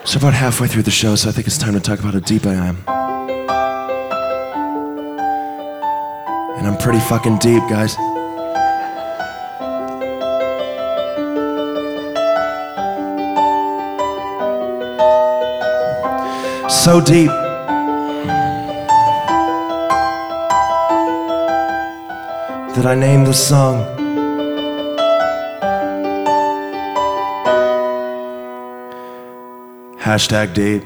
So about halfway through the show, so I think it's time to talk about how deep I am. And I'm pretty fucking deep, guys. So deep that I named this song #deep.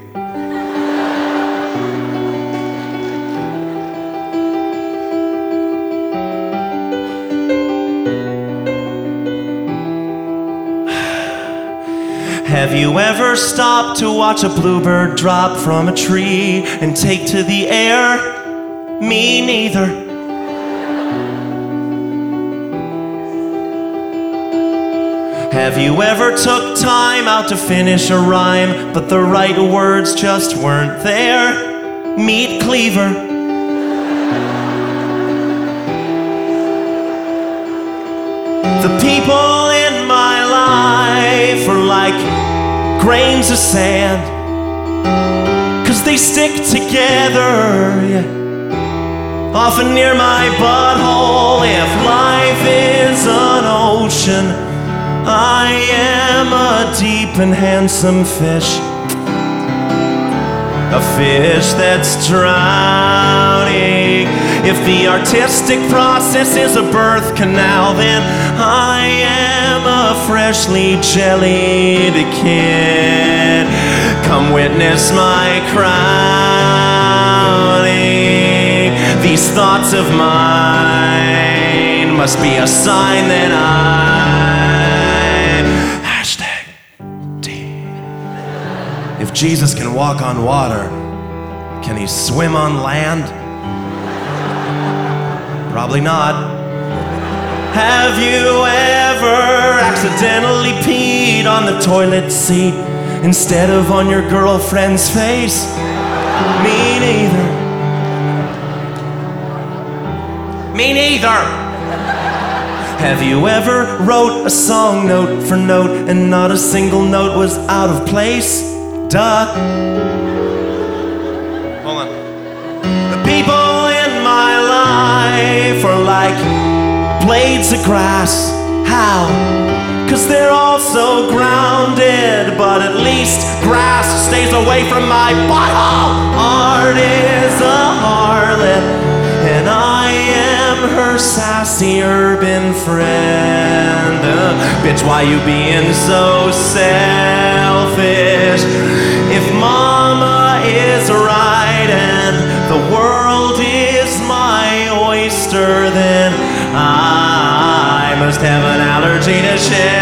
Have you ever stopped to watch a bluebird drop from a tree and take to the air? Me neither. Have you ever took time out to finish a rhyme, but the right words just weren't there? Meat cleaver. The people in my life are like grains of sand, 'cause they stick together, yeah. Often near my butthole. If life is an ocean, I am a deep and handsome fish. A fish that's drowning. If the artistic process is a birth canal, then I am a freshly jellied kid. Come witness my crowning. These thoughts of mine must be a sign that If Jesus can walk on water, can he swim on land? Probably not. Have you ever accidentally peed on the toilet seat instead of on your girlfriend's face? Me neither. Me neither. Have you ever wrote a song note for note and not a single note was out of place? Duh. Hold on. The people in my life are like blades of grass. How? 'Cause they're all so grounded, but at least grass stays away from my butthole. Art is a harlot, and I am her sassy urban friend. Bitch, why you being so selfish? If mama is right and the world is my oyster, then I must have an allergy to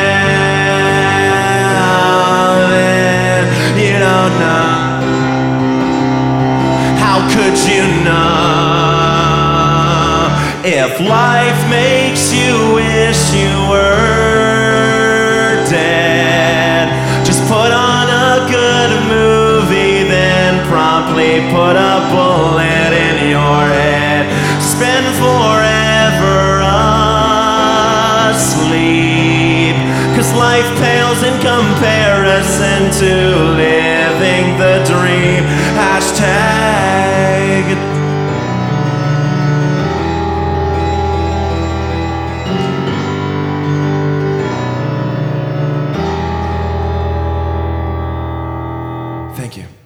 shelving. You don't know. How could you know? If life makes you wish you were dead, just put on a good movie, then promptly put a bullet in your head. Spend forever asleep, 'cause life pales in comparison to living the dream. Thank you.